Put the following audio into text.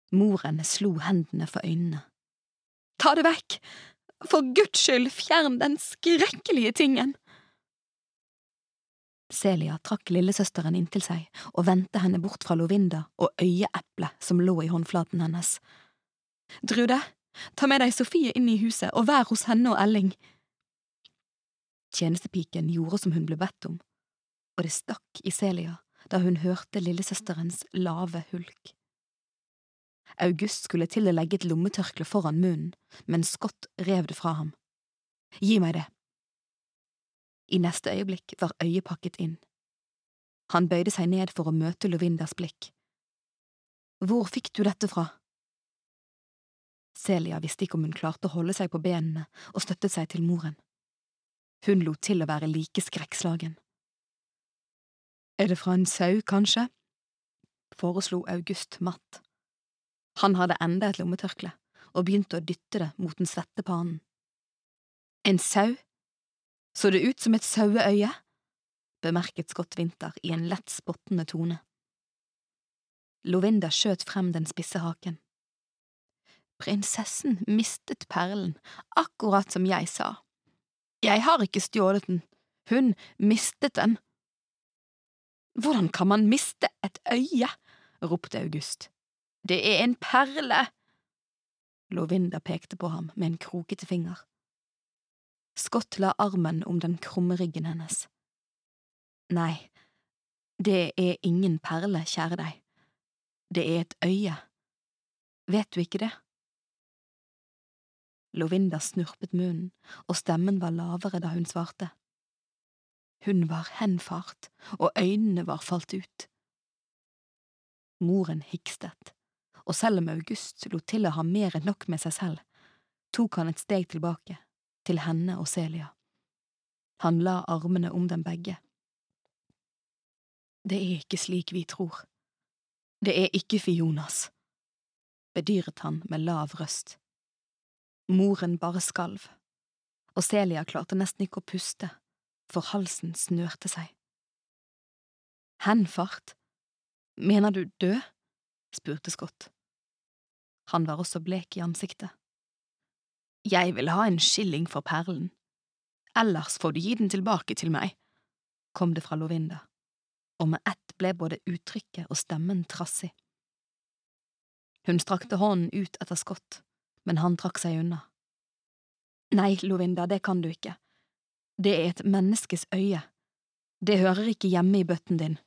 Moren slo hendene for øynene. Ta det vekk! For Guds skyld, fjern den skrekkelige tingen! Celia trakk lillesøsteren inntil seg og vendte henne bort fra Lovinda og øyeeplet som lå i håndflaten hennes. Drude, ta med deg Sofie inn i huset og vær hos henne og Elling. Tjenestepiken gjorde som hun ble bedt om, og det stakk i Celia da hun hørte lillesøsterens lave hulk. August skulle til å legge et lommetørkle foran munnen, men Scott rev det fra ham. Gi meg det. I neste øyeblikk var øyet pakket inn. Han bøyde seg ned for å møte Lovindas blikk. Hvor fikk du dette fra? Celia visste ikke om hun klarte å holde seg på benene og støttet seg til moren. Hun lot til å være like skrekkslagen. Er det fra en sau, kanskje? Foreslo August matt. Han hadde enda et lommetørkle og begynte å dytte det mot den svette panen. En sau? Så det ut som et saueøye? Bemerket Scott Winter i en lett spottende tone. Lovinda skjøt frem den spisse haken. Prinsessen mistet perlen, akkurat som jeg sa. Jeg har ikke stjålet den, hun mistet den. Hvordan kan man miste et øye? Ropte August. Det er en perle! Lovinda pekte på ham med en krokete finger. Scott la armen om den krumme ryggen hennes. Nei, det er ingen perle, kjære deg. Det er et øye. Vet du ikke det? Lovinda snurpet munnen, og stemmen var lavere da hun svarte. Hun var henfart, og øynene var falt ut. Moren hikstet, og selv om August lot til å ha mer enn nok med seg selv, tok han et steg tilbake, til henne og Celia. Han la armene om dem begge. Det er ikke slik vi tror. Det er ikke Fionas, bedyret han med lav røst. Moren bare skalv, og Celia klarte nesten ikke å puste, for halsen snørte seg. Henfart? Mener du død? Spurte Scott. Han var også blek i ansiktet. Jeg vil ha en skilling for perlen. Ellers får du gi den tilbake til meg, kom det fra Lovinda, og med ett ble både uttrykket og stemmen trassig. Hun strakte hånden ut etter Scott, men han trakk seg unna. Nei, Lovinda, det kan du ikke. Det er et menneskes øye. Det hører ikke hjemme i bøtten din.